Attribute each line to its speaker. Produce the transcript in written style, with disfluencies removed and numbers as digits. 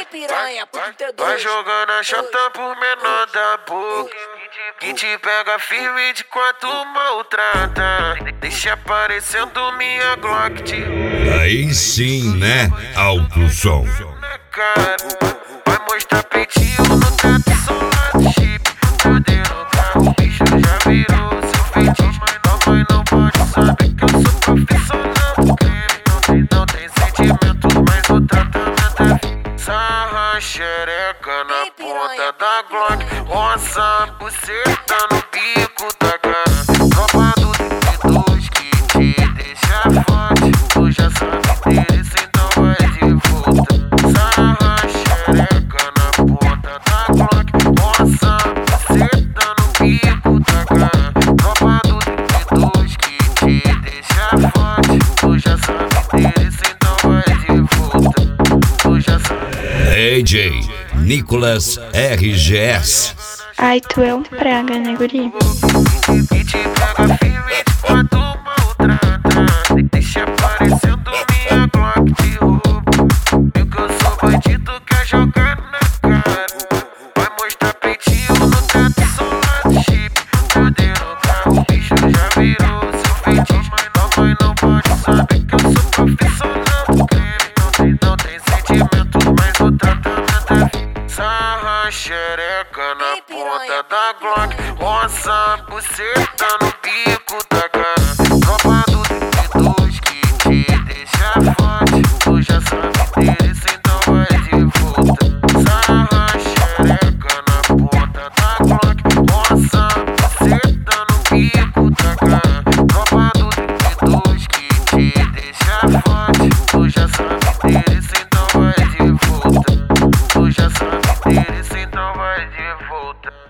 Speaker 1: piranha, pro 32.
Speaker 2: Vai jogando a chata por menor da boca, que te pega firme de quatro maltrata. Deixa aparecendo minha Glock de
Speaker 3: Aí sim, né? Alto som.
Speaker 2: na cara. Vai mostrar peitinho no teto, solar do chip. Poder no carro, o bicho já virou seu feitiço. Mamãe não pode saber que eu sou profissional do crime. Não tem sentimento, mas o tratamento é sarra xereca na ponta da Glock. Roça a buceta no bico da cara. Tropa do 32 que te deixa forte. Tu já sabe interesse, então vai de volta. Sarra xereca na ponta da Glock. Roça a buceta no bico da cara. Tropa do 32 que te deixa forte. Tu já sabe interesse, então vai de volta. Tu já sabe.
Speaker 3: DJ Nicolas RGS.
Speaker 4: Ai, tu é um praga, né, guri?
Speaker 2: Que te pega firme de quatro maltrata. Deixa aparecendo minha Glock de roubo. E que eu sou bandido, quer jogar na cara. Vai mostrar peitinho no teto, solar do chip. Poder no carro, o bicho já virou seu feitiço. Mamãe não pode saber que eu sou profissional do crime. Não tem sentimento, mas o tratamento é sarra xereca na ponta da Glock. Roça a buceta no bico da cara. Tropa do 32 que te deixa forte. Tu já sabe interesse, então vai de volta. Sarra xereca na ponta da Glock. Roça a buceta no bico da cara. Tropa do 32 que te deixa forte. Tu já sabe interesse, então vai de volta. Tu já sabe interesse, então vai de volta.